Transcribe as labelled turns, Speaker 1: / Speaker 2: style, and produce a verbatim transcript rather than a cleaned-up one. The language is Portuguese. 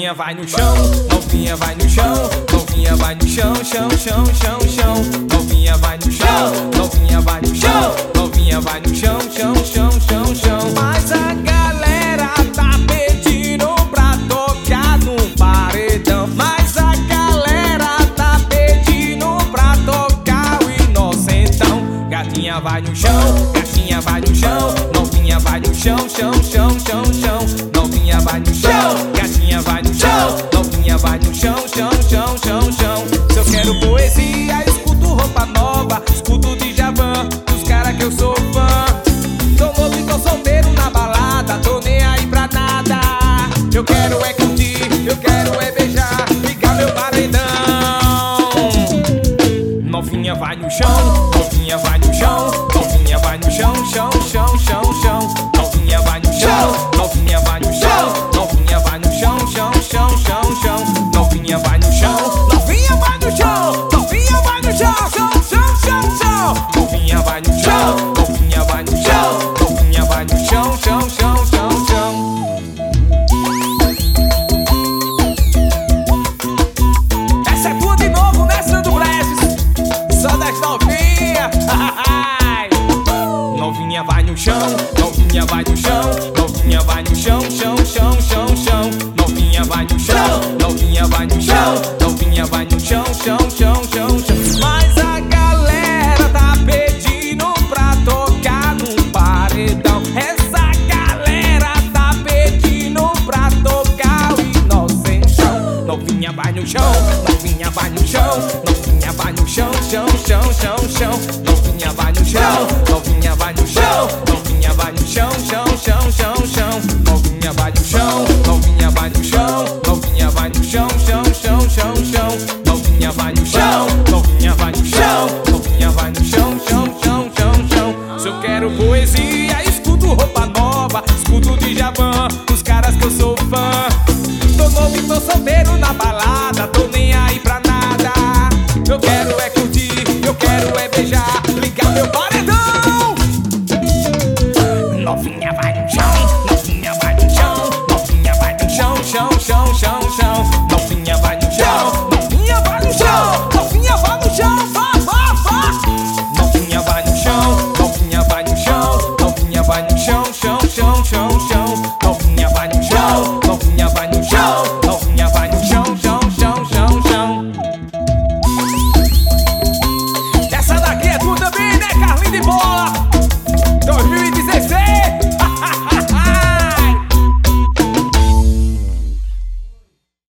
Speaker 1: Novinha vai no chão, novinha vai no chão, novinha vai no chão, chão, chão, chão, chão. Novinha vai no chão, novinha vai no chão, novinha vai no chão, chão, chão, chão, chão. Mas a galera tá pedindo pra tocar no paredão. Mas a galera tá pedindo pra tocar o inocentão. Gatinha vai no chão, gatinha vai no chão, novinha vai no chão, chão, chão, chão, chão. Novinha vai no chão, gatinha vai no chão, novinha vai no chão, chão, chão, chão, chão. Se eu quero poesia, escuto roupa nova, escuto Djavan, dos caras que eu sou fã. Tô novo e tô solteiro na balada, tô nem aí pra nada. Eu quero é curtir, eu quero é beijar, ligar meu paredão. Novinha vai no chão, novinha vai no chão, novinha vai no chão, chão, chão, chão, chão. Novinha vai no chão, novinha vai no chão, novinha vai no chão, chão, chão, chão, chão. Novinha vai no chão, novinha vai no chão, novinha vai no chão, chão, chão, chão, chão. Novinha vai no chão, novinha vai no chão, novinha vai no chão, chão, chão, chão, chão. Essa é tua de novo, né, Sandro Breves? Só das novinhas. Novinha vai no chão, novinha vai no chão, novinha vai no chão, chão, chão, chão, chão. Novinha vai no chão, novinha vai no chão, novinha vai no chão, chão, chão, chão, chão. Mas a galera tá pedindo pra tocar no paredão. Essa galera tá pedindo pra tocar o inocentão. Novinha vai no chão, novinha vai no chão, novinha vai no chão, chão, chão, chão, chão. Novinha vai no chão, novinha vai no chão, novinha vai no chão, chão, chão, chão, chão. Novinha vai no chão, novinha vai no chão, novinha vai no chão, chão, chão, chão, chão. Novinha vai no chão, novinha vai no chão, novinha vai no chão, chão, chão, chão, chão. Se eu quero poesia,